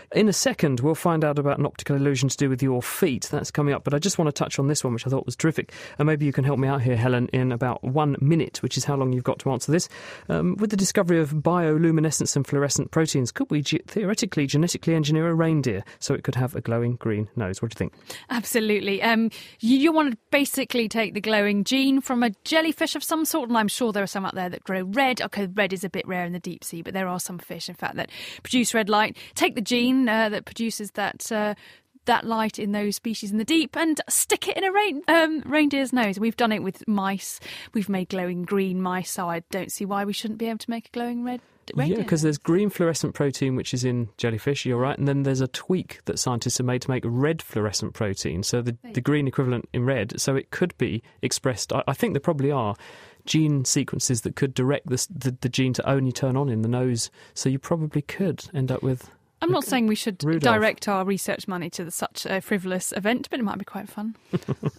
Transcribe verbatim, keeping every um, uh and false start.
In a second, we'll find out about an optical illusion to do with your feet. That's coming up, but I just want to touch on this one, which I thought was terrific. And maybe you can help me out here, Helen, in about one minute, which is how long you've got to answer this. Um, with the discovery of bioluminescence and fluorescent proteins, could we ge- theoretically genetically engineer a reindeer so it could have a glowing green nose? What do you think? Absolutely. Um, you, you want to basically take the glowing gene from a jellyfish of some sort, and I'm sure there are some out there that grow red. Okay, red is a bit rare in the deep sea, but there are some fish, in fact, that produce red light. Take the gene uh, that produces that uh, that light in those species in the deep and stick it in a rain, um, reindeer's nose. We've done it with mice. We've made glowing green mice, so I don't see why we shouldn't be able to make a glowing red reindeer. Yeah, because there's green fluorescent protein, which is in jellyfish, you're right, and then there's a tweak that scientists have made to make red fluorescent protein, so the, the green equivalent in red, so it could be expressed. I, I think there probably are gene sequences that could direct this, the, the gene to only turn on in the nose, so you probably could end up with... I'm not saying we should Rudolph. direct our research money to the, such a frivolous event, but it might be quite fun.